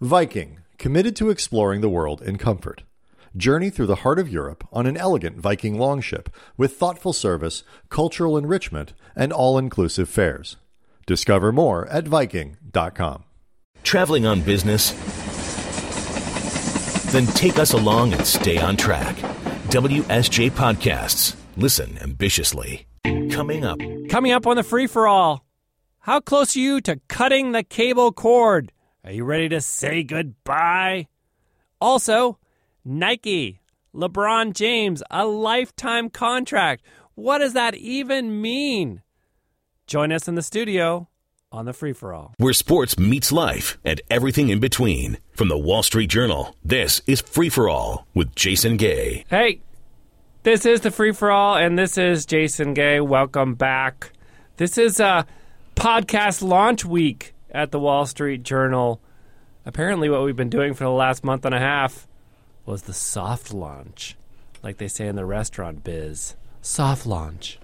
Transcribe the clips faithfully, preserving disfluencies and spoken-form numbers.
Viking, committed to exploring the world in comfort. Journey through the heart of Europe on an elegant Viking longship with thoughtful service, cultural enrichment, and all-inclusive fares. Discover more at Viking dot com. Traveling on business? Then take us along and stay on track. W S J Podcasts. Listen ambitiously. Coming up. Coming up on the free-for-all. How close are you to cutting the cable cord? Are you ready to say goodbye? Also, Nike, LeBron James, a lifetime contract. What does that even mean? Join us in the studio on the free-for-all. Where sports meets life and everything in between. From the Wall Street Journal, this is Free-for-all with Jason Gay. Hey, this is the free-for-all, and this is Jason Gay. Welcome back. This is a podcast launch week at the Wall Street Journal. Apparently what we've been doing for the last month and a half was the soft launch, like they say in the restaurant biz. Soft launch.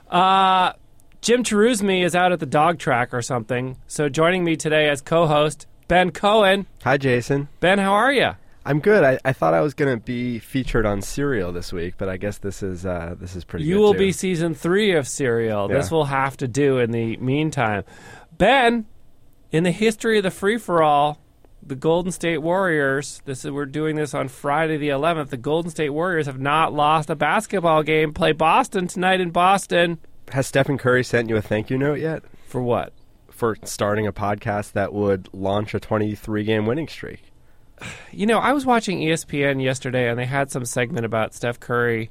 Uh, Jim Cheruzmi is out at the dog track or something, so joining me today as co-host, Ben Cohen. Hi, Jason. Ben, how are you? I'm good. I, I thought I was going to be featured on Serial this week, but I guess this is uh, this is pretty you good, will too. be season three of Serial. Yeah. This will have to do in the meantime. Ben, in the history of the free-for-all, the Golden State Warriors, this is, we're doing this on Friday the eleventh, the Golden State Warriors have not lost a basketball game. Play Boston tonight in Boston. Has Stephen Curry sent you a thank you note yet? For what? For starting a podcast that would launch a twenty-three game winning streak. You know, I was watching E S P N yesterday, and they had some segment about Steph Curry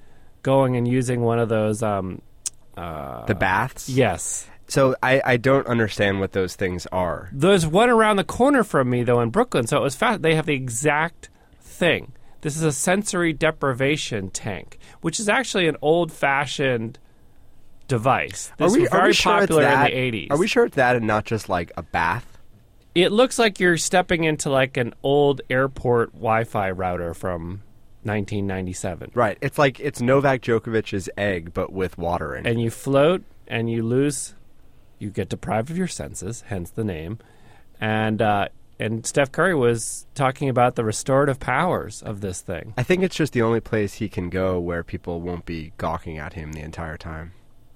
going and using one of those... Um, uh, the baths? Yes. So I, I don't understand what those things are. There's one around the corner from me, though, in Brooklyn, so it was fast. They have the exact thing. This is a sensory deprivation tank, which is actually an old-fashioned device. This are we, was very are we sure popular it's that? in the eighties. Are we sure it's that and not just like a bath? It looks like you're stepping into like an old airport Wi-Fi router from nineteen ninety-seven. Right. It's like it's Novak Djokovic's egg, but with water in it. And you float, and you lose... You get deprived of your senses, hence the name. And uh, and Steph Curry was talking about the restorative powers of this thing. I think it's just the only place he can go where people won't be gawking at him the entire time.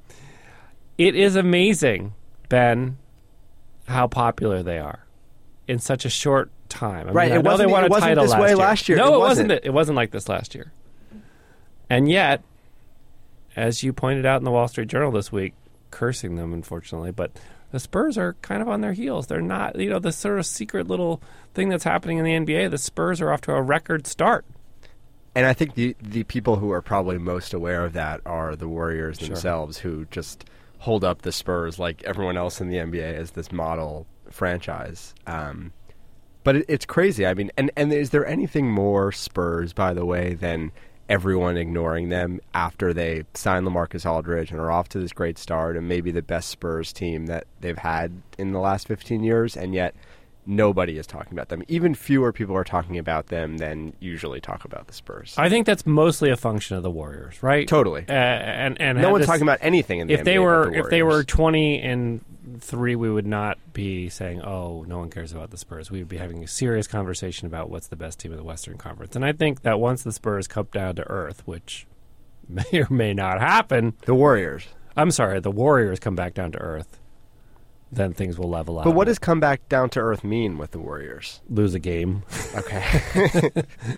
It is amazing, Ben, how popular they are in such a short time. I right. mean, I it know wasn't, they won it a wasn't title this last way year. last year. No, it, it wasn't. wasn't. It wasn't like this last year. And yet, as you pointed out in the Wall Street Journal this week, cursing them, unfortunately, but the Spurs are kind of on their heels. They're not, you know, the sort of secret little thing that's happening in the N B A. The Spurs are off to a record start. And I think the the people who are probably most aware of that are the Warriors Sure. themselves, who just hold up the Spurs like everyone else in the N B A as this model franchise. Um, but it, it's crazy. I mean, and, and is there anything more Spurs, by the way, than everyone ignoring them after they sign LaMarcus Aldridge and are off to this great start and maybe the best Spurs team that they've had in the last fifteen years, and yet nobody is talking about them. Even fewer people are talking about them than usually talk about the Spurs. I think that's mostly a function of the Warriors, right? Totally. Uh, and and no one's this, talking about anything in the if N B A they but were the if they were Warriors. twenty and three, we would not be saying, "Oh, no one cares about the Spurs." We would be having a serious conversation about what's the best team in the Western Conference. And I think that once the Spurs come down to earth, which may or may not happen, the Warriors. I'm sorry, the Warriors come back down to earth, then things will level out. But what does come back down to earth mean with the Warriors? Lose a game. Okay.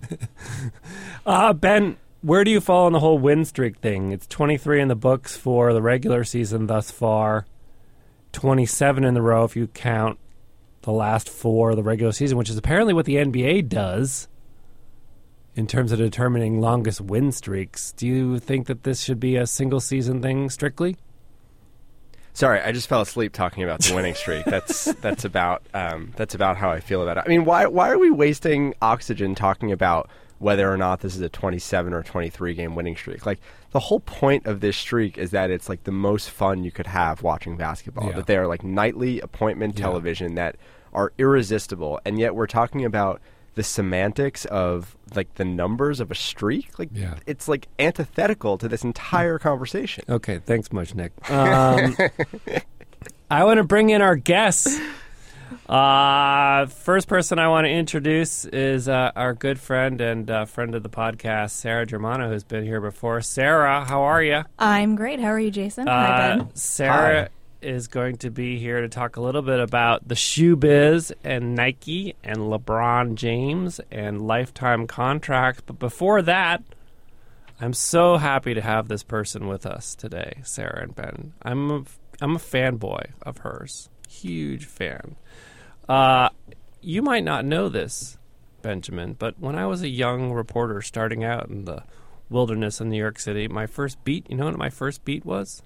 uh, Ben, where do you fall on the whole win streak thing? It's twenty-three in the books for the regular season thus far. twenty-seven in the row if you count the last four of the regular season, which is apparently what the N B A does in terms of determining longest win streaks. Do you think that this should be a single season thing strictly? Sorry, I just fell asleep talking about the winning streak. That's that's about um, that's about how I feel about it. I mean, why why are we wasting oxygen talking about whether or not this is a twenty-seven or twenty-three game winning streak? Like, the whole point of this streak is that it's like the most fun you could have watching basketball. Yeah. That they are like nightly appointment Yeah. television that are irresistible, and yet we're talking about the semantics of like the numbers of a streak. Like, Yeah. it's like antithetical to this entire conversation. Okay, thanks much, Nick. Um, I want to bring in our guests. Uh, first person I want to introduce is uh, our good friend and uh, friend of the podcast, Sarah Germano, who's been here before. Sarah, how are you? I'm great. How are you, Jason? Uh, Hi, Ben. Sarah Hi. is going to be here to talk a little bit about the shoe biz and Nike and LeBron James and lifetime contracts. But before that, I'm so happy to have this person with us today, Sarah and Ben. I'm a, I'm a fanboy of hers. Huge fan. Uh, you might not know this, Benjamin, but when I was a young reporter starting out in the wilderness in New York City, my first beat, you know what my first beat was?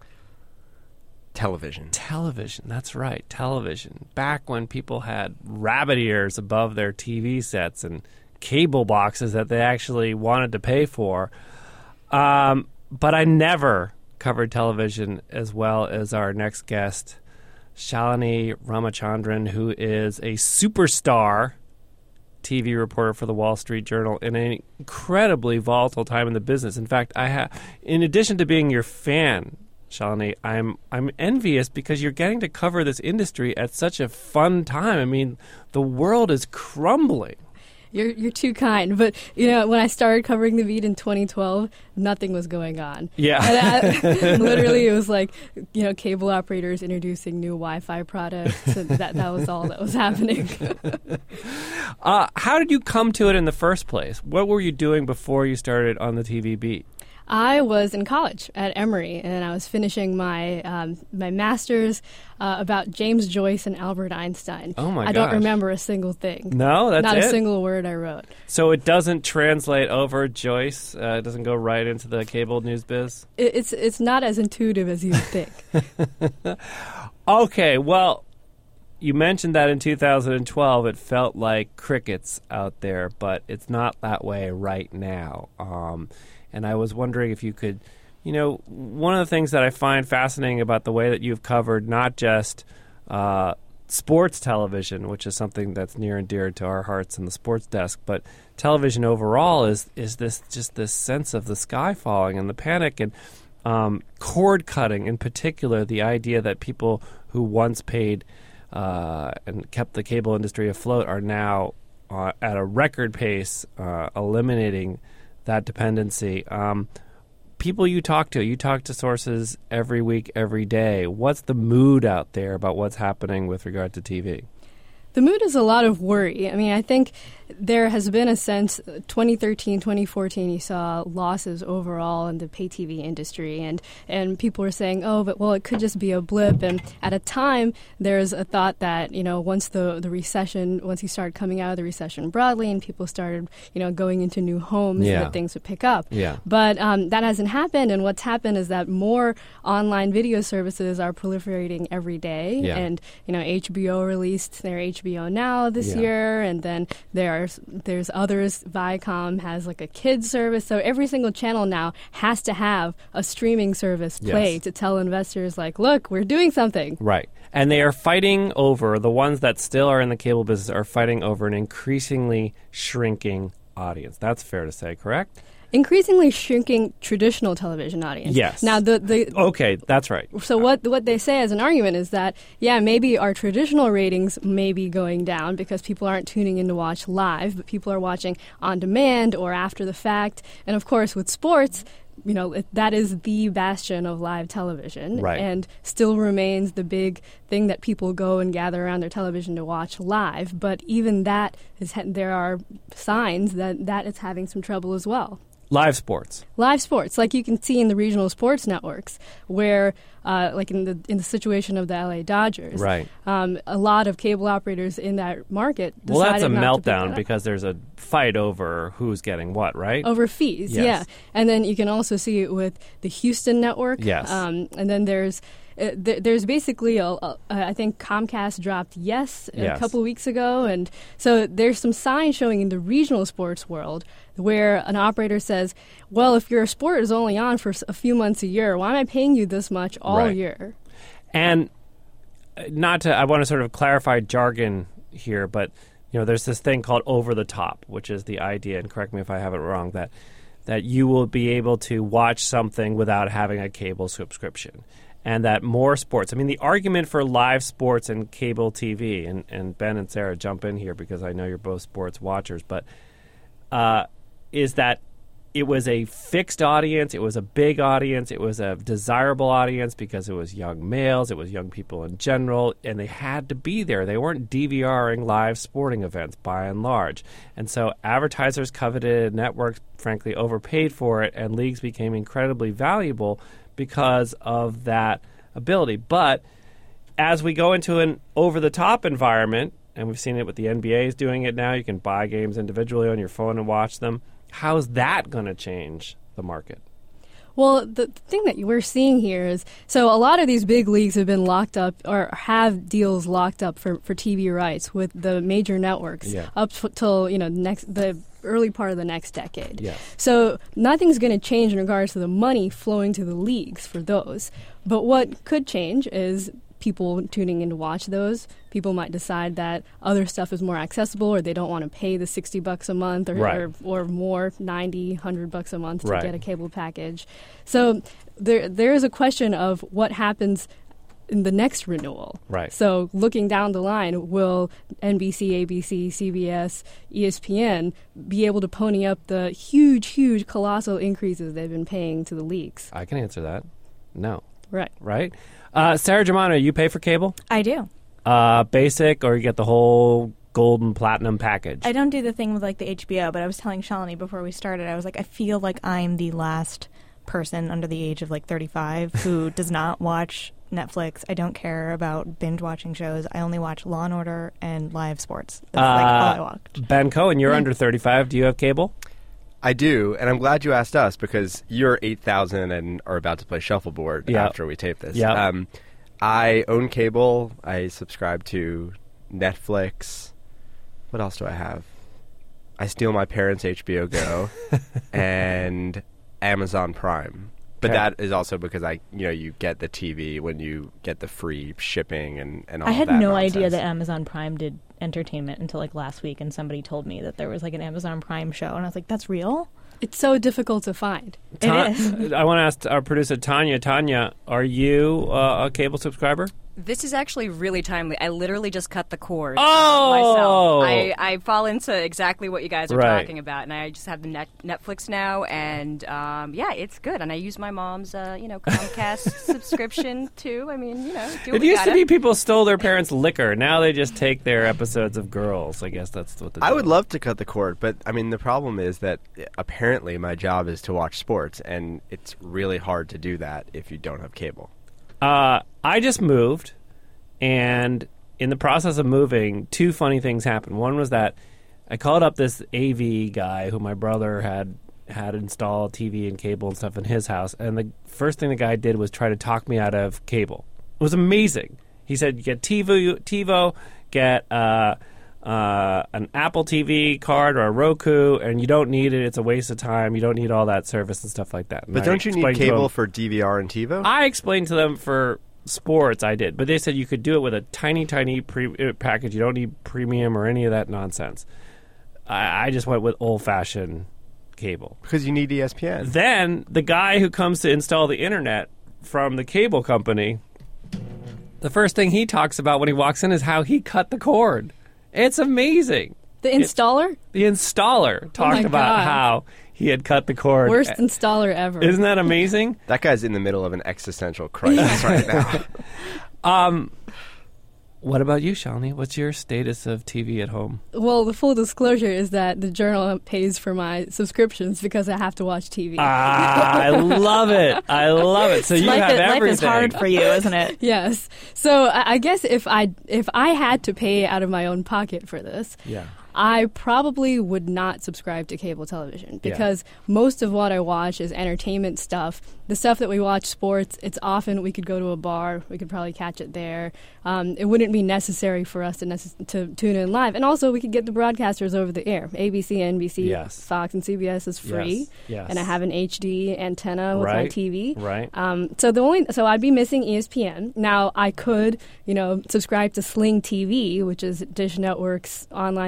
Television. Television, that's right, television. Back when people had rabbit ears above their T V sets and cable boxes that they actually wanted to pay for. Um, but I never covered television as well as our next guest, Shalini Ramachandran, who is a superstar T V reporter for the Wall Street Journal in an incredibly volatile time in the business. In fact, I have, in addition to being your fan, Shalini, I'm I'm envious because you're getting to cover this industry at such a fun time. I mean, the world is crumbling. You're you're too kind, but you know when I started covering the beat in twenty twelve, nothing was going on. Yeah, and I, literally it was like you know cable operators introducing new Wi-Fi products, and that that was all that was happening. uh, how did you come to it in the first place? What were you doing before you started on the T V beat? I was in college at Emory, and I was finishing my um, my master's uh, about James Joyce and Albert Einstein. Oh my I don't gosh. remember a single thing. No, that's Not it? a single word I wrote. So it doesn't translate over Joyce? Uh, it doesn't go right into the cable news biz? It, it's it's not as intuitive as you would think. Okay, well, you mentioned that in two thousand twelve it felt like crickets out there, but it's not that way right now. Um, and I was wondering if you could, you know, one of the things that I find fascinating about the way that you've covered not just uh, sports television, which is something that's near and dear to our hearts in the sports desk, but television overall is is this just this sense of the sky falling and the panic and um, cord cutting in particular, the idea that people who once paid uh, and kept the cable industry afloat are now uh, at a record pace uh, eliminating that dependency. Um, people you talk to, you talk to sources every week, every day. What's the mood out there about what's happening with regard to T V? The mood is a lot of worry. I mean, I think there has been a sense, twenty thirteen, twenty fourteen, you saw losses overall in the pay T V industry, and, and people were saying, oh, but well, it could just be a blip. And at a time, there's a thought that, you know, once the, the recession, once you started coming out of the recession broadly and people started, you know, going into new homes, Yeah. that things would pick up. Yeah. But um, that hasn't happened, and what's happened is that more online video services are proliferating every day. Yeah. And, you know, H B O released their H B O Now this Yeah. year, and then there are there's others. Viacom has like a kids service, so every single channel now has to have a streaming service play Yes. to tell investors like, look, we're doing something. Right. And they are fighting over, the ones that still are in the cable business are fighting over an increasingly shrinking audience. That's fair to say, correct? Increasingly shrinking traditional television audience. Yes. Now the the Okay, that's right. So what what they say as an argument is that, yeah, maybe our traditional ratings may be going down because people aren't tuning in to watch live, but people are watching on demand or after the fact. And of course, with sports, you know, it, that is the bastion of live television, Right. and still remains the big thing that people go and gather around their television to watch live. But even that is ha- there are signs that that is having some trouble as well. Live sports. Live sports, like you can see in the regional sports networks, where, uh, like in the in the situation of the L A Dodgers, Right. um, a lot of cable operators in that market Well, that's a decided not to pick that meltdown up. because there's a fight over who's getting what, right? Over fees, Yes. yeah. And then you can also see it with the Houston network. Yes. Um, and then there's uh, th- there's basically, a, a, I think Comcast dropped Yes a Yes. couple weeks ago. And so there's some signs showing in the regional sports world where an operator says, well, if your sport is only on for s- a few months a year, why am I paying you this much all Right. year? And uh, not to, I want to sort of clarify jargon here, but you know, there's this thing called over the top, which is the idea, and correct me if I have it wrong, that that you will be able to watch something without having a cable subscription. and that more sports. I mean, the argument for live sports and cable T V, and, and Ben and Sarah jump in here because I know you're both sports watchers, but uh, is that it was a fixed audience, it was a big audience, it was a desirable audience because it was young males, it was young people in general, and they had to be there. They weren't DVRing live sporting events by and large. And so advertisers coveted, networks frankly overpaid for it, and leagues became incredibly valuable because of that ability. But as we go into an over-the-top environment, and we've seen it with the N B A is doing it now, you can buy games individually on your phone and watch them. How's that going to change the market? Well, the thing that we're seeing here is, so a lot of these big leagues have been locked up or have deals locked up for, for T V rights with the major networks Yeah. up t- till, you know, next the early part of the next decade. Yes. So nothing's going to change in regards to the money flowing to the leagues for those. But what could change is people tuning in to watch those. People might decide that other stuff is more accessible, or they don't want to pay the sixty bucks a month or Right. or, or more, ninety, one hundred bucks a month to Right. get a cable package. So there there is a question of what happens in the next renewal. Right. So looking down the line, will N B C, A B C, C B S, E S P N be able to pony up the huge, huge, colossal increases they've been paying to the leagues? I can answer that. No. Right. Right? Uh, Sarah Germano, you pay for cable? I do. Uh, basic, or you get the whole golden platinum package? I don't do the thing with like the H B O, but I was telling Shalini before we started, I was like, I feel like I'm the last person under the age of like thirty-five who does not watch Netflix. I don't care about binge watching shows. I only watch Law and Order and live sports. That's like all I Uh, watch. Ben Cohen, you're under thirty-five. Do you have cable? I do, and I'm glad you asked us because you're eight thousand and are about to play shuffleboard Yep. after we tape this. Yep. Um, I own cable. I subscribe to Netflix. What else do I have? I steal my parents' H B O Go and Amazon Prime. But Okay. that is also because I, you know, you get the T V when you get the free shipping and, and all I had that no nonsense. idea that Amazon Prime did entertainment until like last week, and somebody told me that there was like an Amazon Prime show, and I was like, "That's real." It's so difficult to find. Ta- It is. I want to ask our producer, Tanya. Tanya, are you uh, a cable subscriber? This is actually really timely. I literally just cut the cord Oh! myself. I, I fall into exactly what you guys are Right. talking about, and I just have the net, Netflix now, and um, yeah, it's good. And I use my mom's, uh, you know, Comcast subscription too. I mean, you know, do what It we used to gotta. be people stole their parents' liquor. Now they just take their episodes of Girls. I guess that's what the I would love to cut the cord, but I mean, the problem is that apparently my job is to watch sports, and it's really hard to do that if you don't have cable. Uh, I just moved, and in the process of moving, two funny things happened. One was that I called up this A V guy who my brother had had installed T V and cable and stuff in his house, and the first thing the guy did was try to talk me out of cable. It was amazing. He said, "Get TiVo, TiVo, get uh, uh, an Apple T V card or a Roku, and you don't need it. It's a waste of time. You don't need all that service and stuff like that." And But I don't you need explained to cable him- for D V R and TiVo? I explained to them for sports, I did, but they said you could do it with a tiny, tiny pre- uh, package. You don't need premium or any of that nonsense. I, I just went with old-fashioned cable. Because you need E S P N. Then the guy who comes to install the internet from the cable company, the first thing he talks about when he walks in is how he cut the cord. It's amazing. The installer? The installer talked my about God. how he had cut the cord. Worst installer ever. Isn't that amazing? That guy's in the middle of an existential crisis right now. Um, what about you, Shalini? What's your status of T V at home? Well, the full disclosure is that the Journal pays for my subscriptions because I have to watch T V. Ah, I love it. I love it. So you life, have is, everything. life is hard for you, isn't it? Yes. So I I guess if I if I had to pay out of my own pocket for this, Yeah. I probably would not subscribe to cable television because most of what I watch is entertainment stuff. The stuff that we watch, sports, it's often we could go to a bar, we could probably catch it there. Um, it wouldn't be necessary for us to, necess- to tune in live. And also, we could get the broadcasters over the air. A B C, N B C, Yes. Fox, and C B S is free. Yes. Yes. And I have an H D antenna with my Right. T V. Right. Um, so the only so I'd be missing E S P N. Now I could, you know, subscribe to Sling T V, which is Dish Network's online video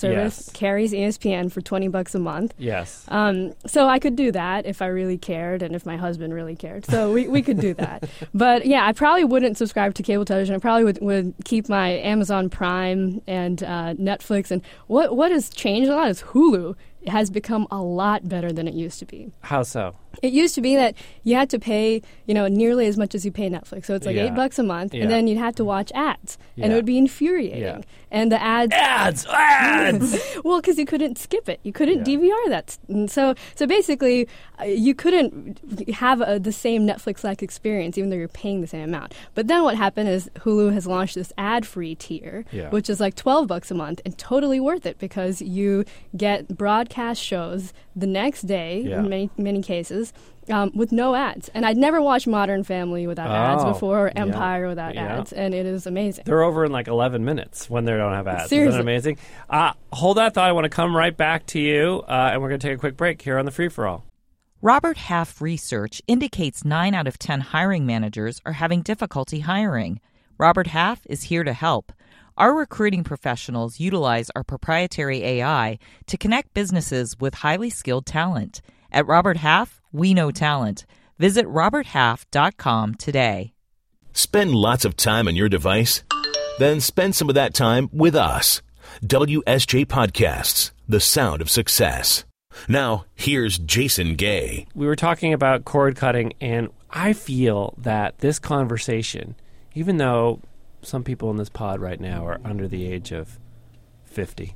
service Yes. carries E S P N for twenty bucks a month. Yes. Um, so I could do that if I really cared and if my husband really cared. So we, we could do that. But yeah, I probably wouldn't subscribe to cable television. I probably would, would keep my Amazon Prime and uh, Netflix. And what what has changed a lot is Hulu has become a lot better than it used to be. How so? It used to be that you had to pay, you know, nearly as much as you pay Netflix. So it's like Yeah. eight bucks a month, Yeah. and then you'd have to watch ads, and Yeah. it would be infuriating. Yeah. And the ads, Ads! Ads! well, because you couldn't skip it, you couldn't Yeah. D V R that. And so, so basically, uh, you couldn't have uh the same Netflix-like experience, even though you're paying the same amount. But then what happened is Hulu has launched this ad-free tier, Yeah. which is like twelve bucks a month, and totally worth it because you get broadcast shows the next day Yeah. in many many cases. Um, with no ads. And I'd never watched Modern Family without ads Oh, before, or yeah. Empire without Yeah. ads, and it is amazing. They're over in like eleven minutes when they don't have ads. Isn't Seriously. that amazing? Uh, hold that thought. I want to come right back to you, uh, and we're going to take a quick break here on the Free For All. Robert Half research indicates nine out of ten hiring managers are having difficulty hiring. Robert Half is here to help. Our recruiting professionals utilize our proprietary A I to connect businesses with highly skilled talent. At Robert Half, we know talent. Visit robert half dot com today. Spend lots of time on your device? Then spend some of that time with us. W S J Podcasts, the sound of success. Now, here's Jason Gay. We were talking about cord cutting, and I feel that this conversation, even though some people in this pod right now are under the age of fifty,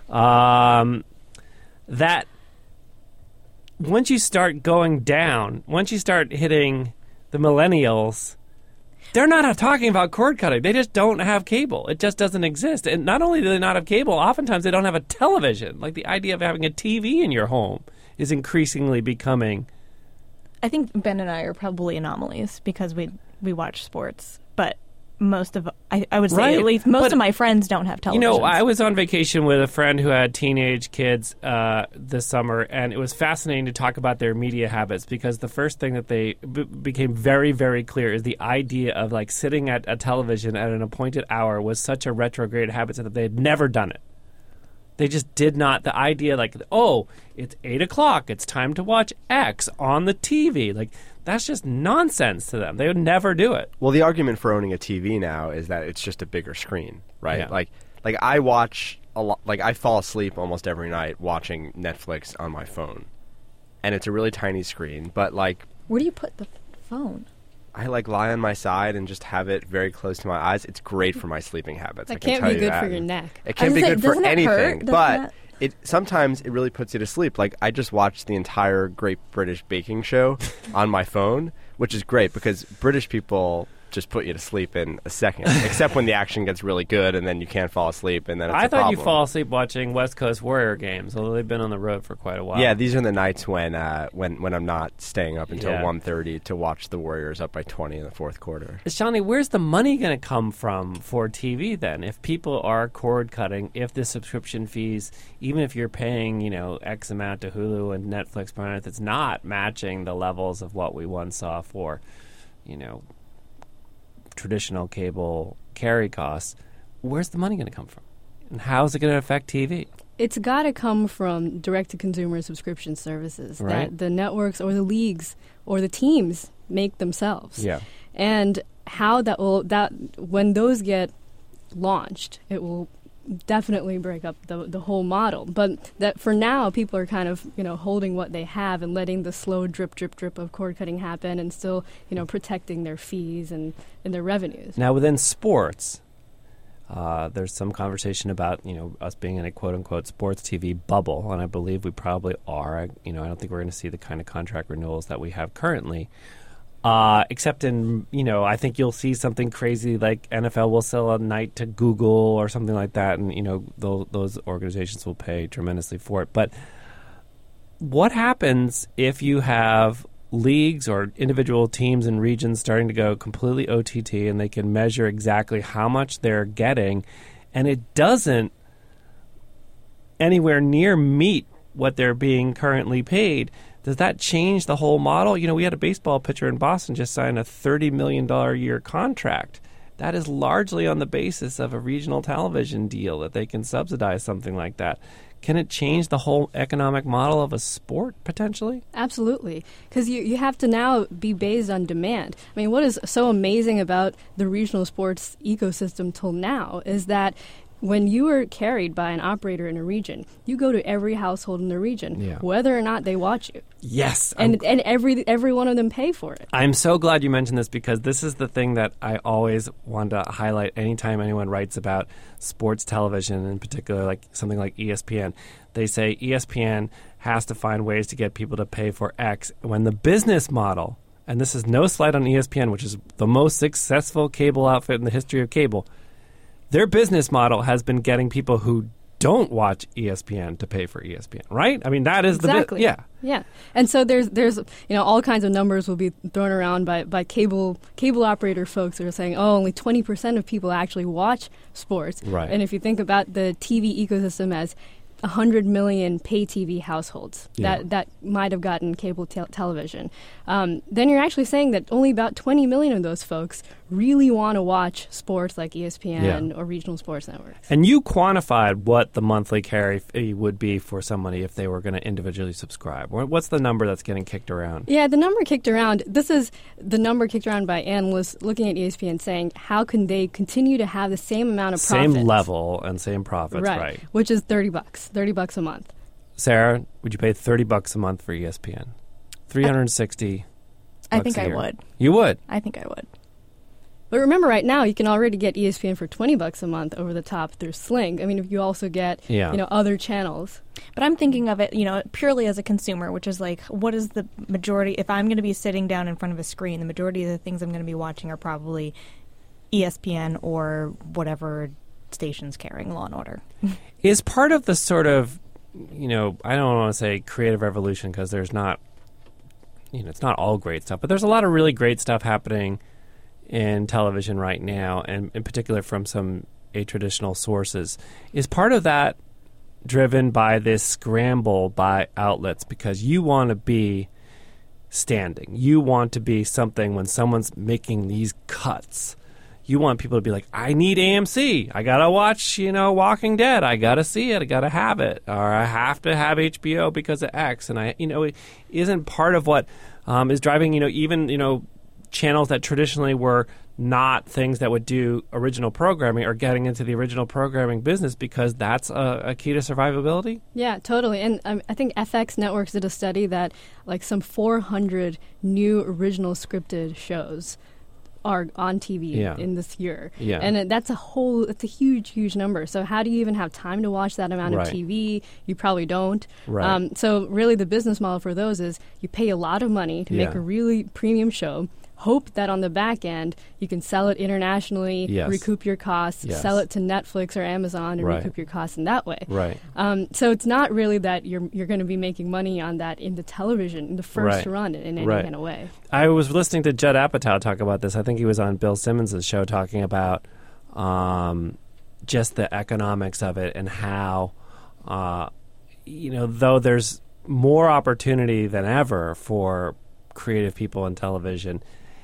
um, that once you start going down, once you start hitting the millennials, they're not talking about cord cutting. They just don't have cable. It just doesn't exist. And not only do they not have cable, oftentimes they don't have a television. Like the idea of having a T V in your home is increasingly becoming... I think Ben and I are probably anomalies because we we watch sports, but most of I, I would say Right. at least most But, of my friends don't have televisions. You know, I was on vacation with a friend who had teenage kids uh, this summer, and it was fascinating to talk about their media habits because the first thing that they b- became very, very clear is the idea of like sitting at a television at an appointed hour was such a retrograde habit that they had never done it. They just did not. The idea, like, oh, it's eight o'clock. It's time to watch X on the T V. Like, that's just nonsense to them. They would never do it. Well, the argument for owning a T V now is that it's just a bigger screen, right? Yeah. Like, like I watch a lot. Like, I fall asleep almost every night watching Netflix on my phone, and it's a really tiny screen. But like, Where do you put the phone? I like lie on my side and just have it very close to my eyes. It's great for my sleeping habits. I That can can't tell be you good that. for your neck. It I can was be gonna good say, for doesn't it hurt? anything, Doesn't but that- it sometimes it really puts you to sleep. Like I just watched the entire Great British Baking Show on my phone, which is great because British people just put you to sleep in a second, except when the action gets really good and then you can't fall asleep and then it's I a thought problem. you fall asleep watching West Coast Warrior games, although they've been on the road for quite a while. Yeah, these are the nights when uh, when when I'm not staying up until Yeah. one thirty to watch the Warriors up by twenty in the fourth quarter. Shawnee, where's the money going to come from for T V then? If people are cord cutting, if the subscription fees, even if you're paying, you know, X amount to Hulu and Netflix per month, it's not matching the levels of what we once saw for, you know, traditional cable carry costs. Where's the money going to come from? And how is it going to affect T V? It's got to come from direct-to-consumer subscription services Right. that the networks or the leagues or the teams make themselves. Yeah. And how that will that when those get launched, it will definitely break up the the whole model. But that for now, people are kind of you know holding what they have and letting the slow drip, drip, drip of cord cutting happen, and still you know protecting their fees and, and their revenues. Now, within sports, uh, there's some conversation about you know us being in a quote unquote sports T V bubble, and I believe we probably are. I, you know, I don't think we're going to see the kind of contract renewals that we have currently. Uh, except in, you know, I think you'll see something crazy like N F L will sell a night to Google or something like that, and, you know, those, those organizations will pay tremendously for it. But what happens if you have leagues or individual teams and regions starting to go completely O T T and they can measure exactly how much they're getting, and it doesn't anywhere near meet what they're being currently paid? Does that change the whole model? You know, we had a baseball pitcher in Boston just sign a thirty million dollars a year contract. that is largely on the basis of a regional television deal that they can subsidize something like that. Can it change the whole economic model of a sport, potentially? Absolutely, because you, you have to now be based on demand. I mean, what is so amazing about the regional sports ecosystem till now is that when you are carried by an operator in a region, you go to every household in the region, Yeah. whether or not they watch you. Yes. And and every every one of them pay for it. I'm so glad you mentioned this because this is the thing that I always want to highlight anytime anyone writes about sports television, in particular like something like E S P N. They say E S P N has to find ways to get people to pay for X when the business model, and this is no slight on E S P N, which is the most successful cable outfit in the history of cable, their business model has been getting people who don't watch E S P N to pay for E S P N, right? I mean, that is Exactly. the... Bi- yeah. Yeah, and so there's there's you know all kinds of numbers will be thrown around by, by cable cable operator folks who are saying, oh, only twenty percent of people actually watch sports. Right. And if you think about the T V ecosystem as one hundred million pay T V households Yeah. that, that might have gotten cable te- television, um, then you're actually saying that only about twenty million of those folks really want to watch sports like E S P N Yeah. or regional sports networks. And you quantified what the monthly carry fee would be for somebody if they were going to individually subscribe. What- What's the number that's getting kicked around? Yeah, the number kicked around. This is the number kicked around by analysts looking at E S P N saying, how can they continue to have the same amount of Same profits? level and same profits, right. Which is thirty bucks, thirty bucks a month. Sarah, would you pay thirty bucks a month for E S P N? three hundred sixty I bucks think a I year. would. You would? I think I would. But remember, right now you can already get E S P N for twenty bucks a month over the top through Sling. I mean, if you also get Yeah. you know other channels. But I'm thinking of it, you know, purely as a consumer, which is like, what is the majority? If I'm going to be sitting down in front of a screen, the majority of the things I'm going to be watching are probably E S P N or whatever station's carrying Law and Order. Is part of the sort of, you know, I don't want to say creative revolution because there's not, you know, it's not all great stuff, but there's a lot of really great stuff happening in television right now, and in particular from some atraditional sources. Is part of that driven by this scramble by outlets because you want to be standing. You want to be something when someone's making these cuts. You want people to be like, I need A M C. I got to watch, you know, Walking Dead. I got to see it. I got to have it. Or I have to have H B O because of X. And I, you know, it isn't part of what um, is driving, you know, even, you know, channels that traditionally were not things that would do original programming are getting into the original programming business because that's a, a key to survivability? Yeah, totally. And um, I think F X Networks did a study that like some four hundred new original scripted shows are on T V Yeah. in this year. Yeah. And uh, that's a whole, it's a huge, huge number. So how do you even have time to watch that amount Right. of T V? You probably don't. Right. Um, so really the business model for those is you pay a lot of money to make Yeah. a really premium show, hope that on the back end you can sell it internationally, Yes. recoup your costs, Yes. sell it to Netflix or Amazon and Right. recoup your costs in that way. Right. Um, so it's not really that you're you're going to be making money on that in the television, in the first Right. run in any Right. kind of way. I was listening to Judd Apatow talk about this. I think he was on Bill Simmons' show talking about um, just the economics of it and how, uh, you know, though there's more opportunity than ever for creative people in television,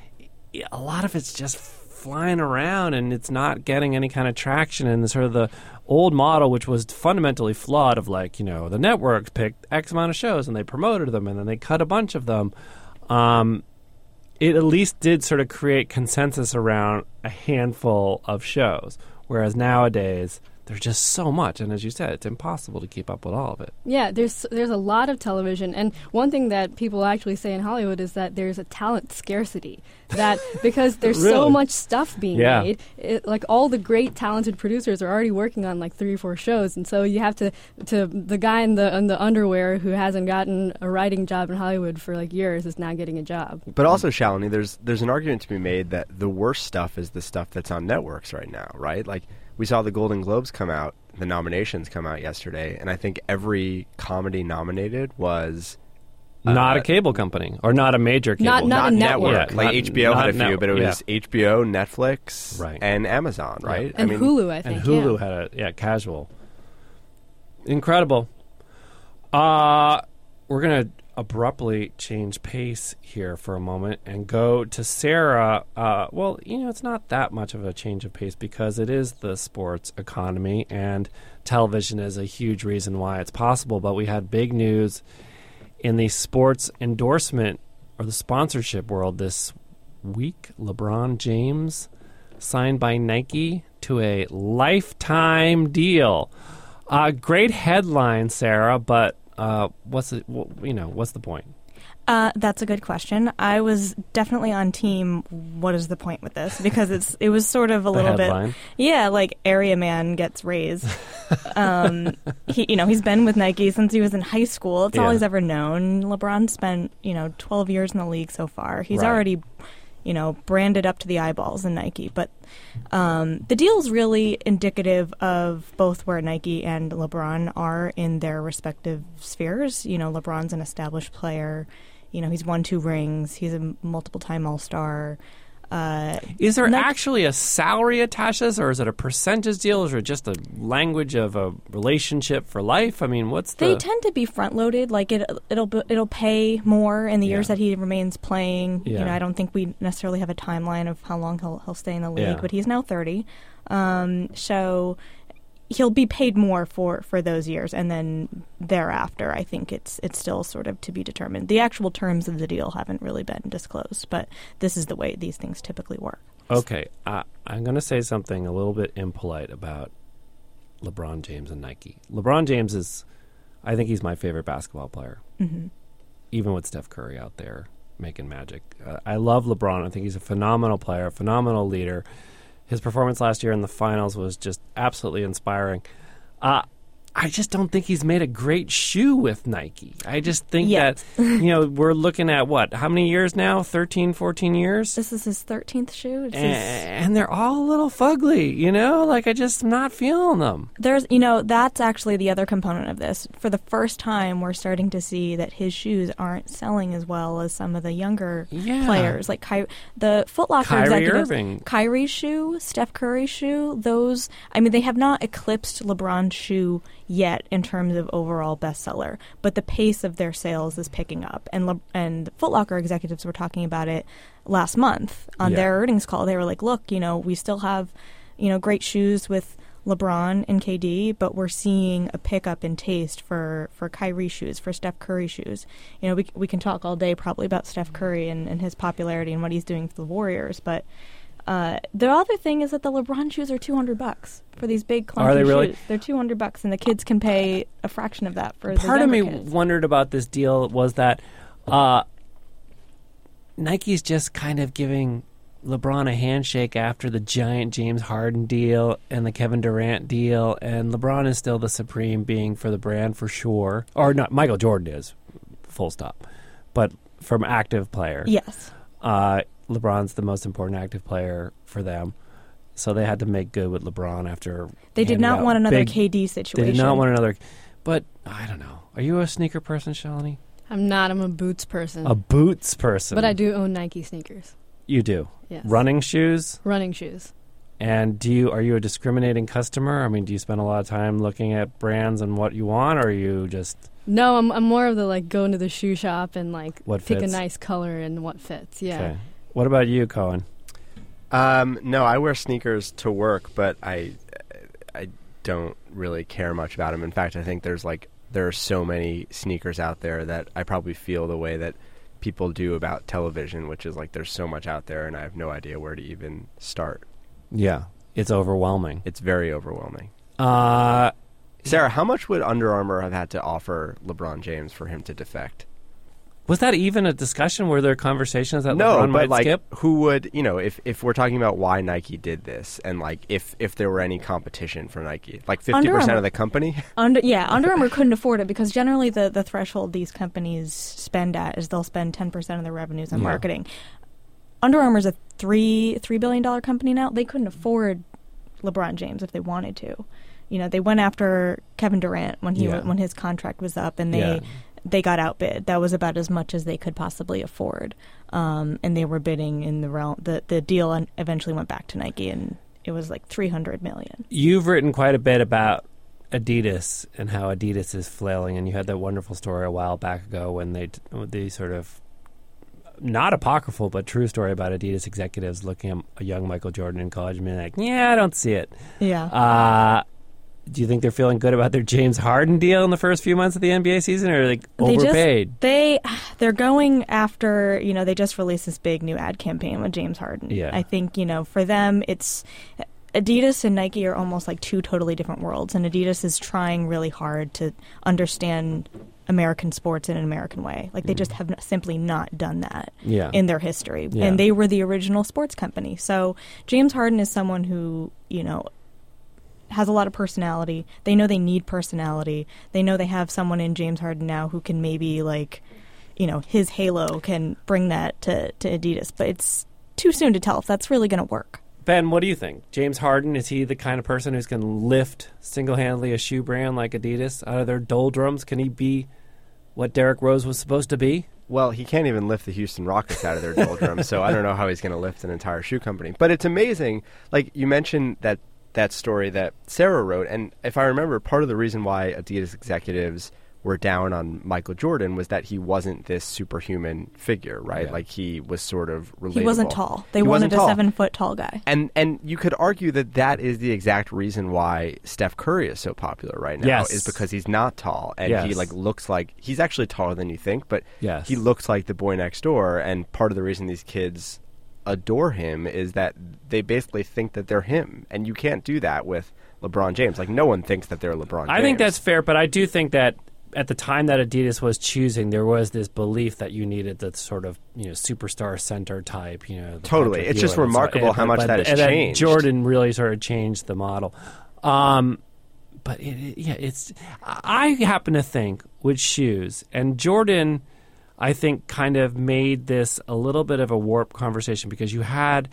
a lot of it's just flying around and it's not getting any kind of traction. And the sort of the old model, which was fundamentally flawed, of like, you know, the networks picked X amount of shows and they promoted them and then they cut a bunch of them. Um, it at least did sort of create consensus around a handful of shows, whereas nowadays there's just so much, and as you said, it's impossible to keep up with all of it. Yeah, there's there's a lot of television, and one thing that people actually say in Hollywood is that there's a talent scarcity. That because there's so Really? much stuff being Yeah. made, it, like all the great talented producers are already working on like three or four shows, and so you have to to the guy in the in the underwear who hasn't gotten a writing job in Hollywood for like years is now getting a job. But also, Shalini, there's there's an argument to be made that the worst stuff is the stuff that's on networks right now, right? Like, we saw the Golden Globes come out, the nominations come out yesterday, and I think every comedy nominated was Not Uh, a cable company, or not a major cable. Not- not a network. Yeah, like not- H B O not had a few, network, but it yeah. was H B O, Netflix, Right. and Amazon, right? And Hulu, I think. And Hulu yeah. had a yeah casual. Incredible. Uh we're gonna abruptly change pace here for a moment and go to Sarah. Uh, well, you know, it's not that much of a change of pace because it is the sports economy, and television is a huge reason why it's possible. But we had big news in the sports endorsement or the sponsorship world this week. LeBron James signed by Nike to a lifetime deal. Uh, great headline, Sarah, but uh, what's the, you know, what's the point? Uh, that's a good question. I was definitely on team. What is the point with this? Because it's it was sort of a The little headline. bit, yeah, like area man gets raised. um, he, you know, he's been with Nike since he was in high school. It's all Yeah. he's ever known. LeBron spent you know twelve years in the league so far. He's Right. already, you know, branded up to the eyeballs in Nike. But um, the deal is really indicative of both where Nike and LeBron are in their respective spheres. You know, LeBron's an established player. You know, he's won two rings. He's a multiple-time All-Star. Uh, Is there Nike- actually a salary attached to this, or is it a percentage deal, or is it just a language of a relationship for life? I mean, what's the... They tend to be front-loaded. Like it, it'll be- it'll pay more in the years Yeah. that he remains playing. Yeah. You know, I don't think we necessarily have a timeline of how long he'll he'll stay in the league, Yeah. but he's now thirty, um, so he'll be paid more for, for those years, and then thereafter, I think it's it's still sort of to be determined. The actual terms of the deal haven't really been disclosed, but this is the way these things typically work. Okay, uh, I'm going to say something a little bit impolite about LeBron James and Nike. LeBron James is, I think he's my favorite basketball player, Mm-hmm. even with Steph Curry out there making magic. Uh, I love LeBron. I think he's a phenomenal player, a phenomenal leader. His performance last year in the finals was just absolutely inspiring. Uh, I just don't think he's made a great shoe with Nike. I just think Yes. that, you know, we're looking at what, how many years now? thirteen, fourteen years? This is his thirteenth shoe. It's And, his- and they're all a little fugly, you know? Like, I just am not feeling them. There's, you know, that's actually the other component of this. For the first time, we're starting to see that his shoes aren't selling as well as some of the younger Yeah. players. Like Ky- the Foot Locker Kyrie executives, Irving. Kyrie's shoe, Steph Curry's shoe. Those, I mean, they have not eclipsed LeBron's shoe yet in terms of overall bestseller, but the pace of their sales is picking up. And Le- and Foot Locker executives were talking about it last month on Yeah. their earnings call. They were like, "Look, you know, we still have, you know, great shoes with LeBron and K D, but we're seeing a pickup in taste for, for Kyrie shoes, for Steph Curry shoes." You know, we we can talk all day probably about Steph Curry and, and his popularity and what he's doing for the Warriors, but uh, the other thing is that the LeBron shoes are two hundred bucks for these big clunky Are they really? shoes. They're two hundred bucks, and the kids can pay a fraction of that for Part the of me Denver kids. wondered about this deal was that uh, Nike's just kind of giving LeBron a handshake after the giant James Harden deal and the Kevin Durant deal, and LeBron is still the supreme being for the brand for sure. Or not, Michael Jordan is, full stop. But from active player, Yes. uh, LeBron's the most important active player for them. So they had to make good with LeBron after They did handing not out want another big- K D They situation. did not want another. But I don't know. Are you a sneaker person, Shalini? I'm not. I'm a boots person. A boots person. But I do own Nike sneakers. You do. Yes. Running shoes. Running shoes. And do you are you a discriminating customer? I mean, do you spend a lot of time looking at brands and what you want, or are you just No, I'm I'm more of the like go into the shoe shop and like What pick fits? a nice color and what fits. Yeah. okay? What about you, Cohen? Um, no, I wear sneakers to work, but I, I don't really care much about them. In fact, I think there's like there are so many sneakers out there that I probably feel the way that people do about television, which is like there's so much out there, and I have no idea where to even start. Yeah, it's overwhelming. It's very overwhelming. Uh, Sarah, how much would Under Armour have had to offer LeBron James for him to defect? was that even a discussion? Were there conversations that No, LeBron but might like, skip? who would, you know, if, if we're talking about why Nike did this, and like if, if there were any competition for Nike, like fifty Under percent Armour. of the company? Under, yeah, Under Armour couldn't afford it because generally the, the threshold these companies spend at is they'll spend ten percent of their revenues on Yeah. marketing. Under Armour's a three three billion dollar company now. They couldn't afford LeBron James if they wanted to. You know, they went after Kevin Durant when he Yeah. wa- when his contract was up, and they Yeah. they got outbid. That was about as much as they could possibly afford, um, and they were bidding in the realm. The the deal un- eventually went back to Nike, and it was like three hundred million. You've written quite a bit about Adidas and how Adidas is flailing, and you had that wonderful story a while back ago when they they sort of, not apocryphal but true story about Adidas executives looking at a young Michael Jordan in college and being like, yeah, I don't see it. Yeah. Uh, do you think they're feeling good about their James Harden deal in the first few months of the N B A season, or are they overpaid? They, just, they they're going after, you know, they just released this big new ad campaign with James Harden. Yeah. I think, you know, for them it's Adidas and Nike are almost like two totally different worlds, and Adidas is trying really hard to understand American sports in an American way. Like, they just have n- simply not done that Yeah. in their history. Yeah. And they were the original sports company. So James Harden is someone who, you know, has a lot of personality. They know they need personality. They know they have someone in James Harden now who can maybe, like, you know, his halo can bring that to, to Adidas. But it's too soon to tell if that's really going to work. Ben, what do you think? James Harden, is he the kind of person who's going to lift single-handedly a shoe brand like Adidas out of their doldrums? Can he be what Derrick Rose was supposed to be? Well, he can't even lift the Houston Rockets out of their doldrums, so I don't know how he's going to lift an entire shoe company. But it's amazing. Like, you mentioned that that story that Sarah wrote, and if I remember, part of the reason why Adidas executives were down on Michael Jordan was that he wasn't this superhuman figure, right? Yeah. Like, he was sort of relatable. He wasn't tall. They He wanted wasn't a tall. seven-foot tall guy. And and you could argue that that is the exact reason why Steph Curry is so popular right now, Yes. is because he's not tall, and he Yes. like looks like he's actually taller than you think, but Yes. he looks like the boy next door. And part of the reason these kids adore him is that they basically think that they're him, and you can't do that with LeBron James. Like, no one thinks that they're LeBron James. I think that's fair, but I do think that at the time that Adidas was choosing, there was this belief that you needed the sort of, you know, superstar center type, you know. the Totally. Patrick It's just Ewing and so- remarkable how but- much but- that has and then changed. Jordan really sort of changed the model. Um, but it, it- yeah, it's. I happen to think with shoes, and Jordan, I think, kind of made this a little bit of a warped conversation because you had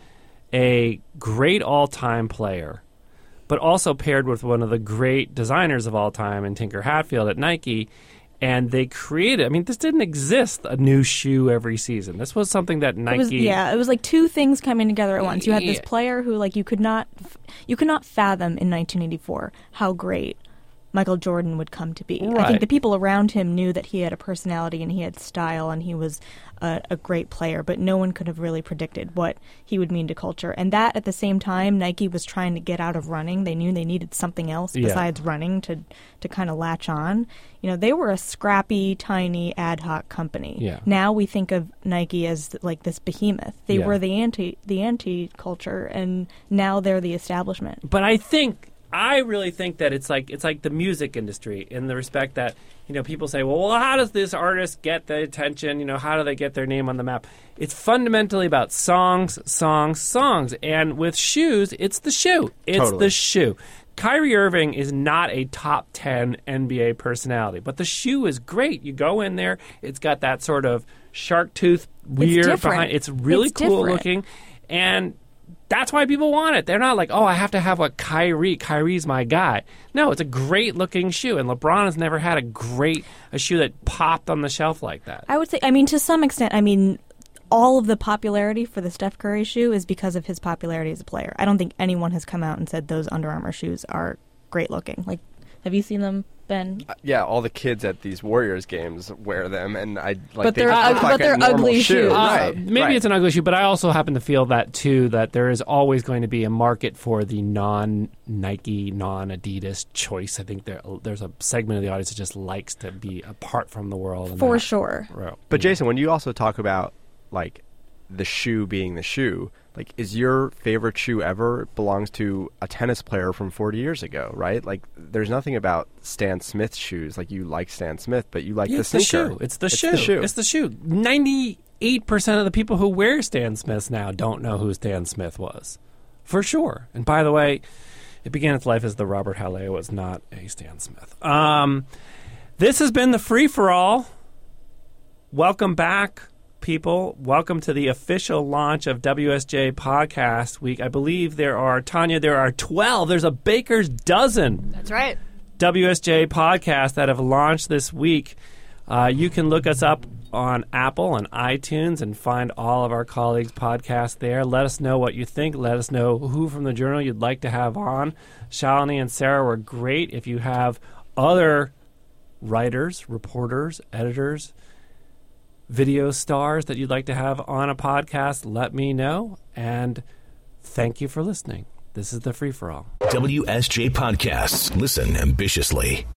a great all-time player, but also paired with one of the great designers of all time in Tinker Hatfield at Nike. And they created, I mean, this didn't exist, a new shoe every season. This was something that Nike... It was, yeah, it was like two things coming together at once. You had this Yeah. player who, like, you could not, you could not fathom in nineteen eighty-four how great Michael Jordan would come to be. I Right. think the people around him knew that he had a personality and he had style and he was a, a great player, but no one could have really predicted what he would mean to culture. And that, at the same time, Nike was trying to get out of running. They knew they needed something else Yeah. besides running to to kind of latch on. You know, they were a scrappy, tiny, ad hoc company. Yeah. Now we think of Nike as like this behemoth. They Yeah. were the anti the anti culture, and now they're the establishment. But I think I really think that it's like it's like the music industry in the respect that, you know, people say, well, well, how does this artist get the attention? You know, how do they get their name on the map? It's fundamentally about songs, songs, songs. And with shoes, it's the shoe. It's Totally. the shoe. Kyrie Irving is not a top ten N B A personality, but the shoe is great. You go in there, it's got that sort of shark tooth weird different. behind. It's really It's cool different. looking, and that's why people want it. They're not like, oh, I have to have what Kyrie. Kyrie's my guy. No, it's a great looking shoe, and LeBron has never had a great a shoe that popped on the shelf like that. I would say, I mean, to some extent, I mean, all of the popularity for the Steph Curry shoe is because of his popularity as a player. I don't think anyone has come out and said those Under Armour shoes are great looking. Like, have you seen them, Ben? Uh, yeah, all the kids at these Warriors games wear them, and I like. But they they're just ug- look but like they're a normal ugly shoe. shoes. Uh, Right, maybe right. it's an ugly shoe, but I also happen to feel that too. That there is always going to be a market for the non-Nike, non-Adidas choice. I think there, there's a segment of the audience that just likes to be apart from the world. and For not- sure. Well, But you know. Jason, when you also talk about like the shoe being the shoe, like, is your favorite shoe ever belongs to a tennis player from forty years ago, right? Like, there's nothing about Stan Smith's shoes. Like, you like Stan Smith, but you like Yeah, the it's the sneaker. shoe. It's the it's shoe. The shoe. It's the shoe. Ninety-eight percent of the people who wear Stan Smiths now don't know who Stan Smith was, for sure. And by the way, it began its life as the Robert Halle was not a Stan Smith. Um, this has been the free for all. Welcome back, people. Welcome to the official launch of W S J Podcast Week. I believe there are, Tanya, there are twelve. There's a baker's dozen. That's right. W S J podcasts that have launched this week. Uh, you can look us up on Apple and iTunes and find all of our colleagues' podcasts there. Let us know what you think. Let us know who from the Journal you'd like to have on. Shalini and Sarah were great. If you have other writers, reporters, editors, video stars that you'd like to have on a podcast, let me know. And thank you for listening. This is The Free For All. W S J Podcasts. Listen ambitiously.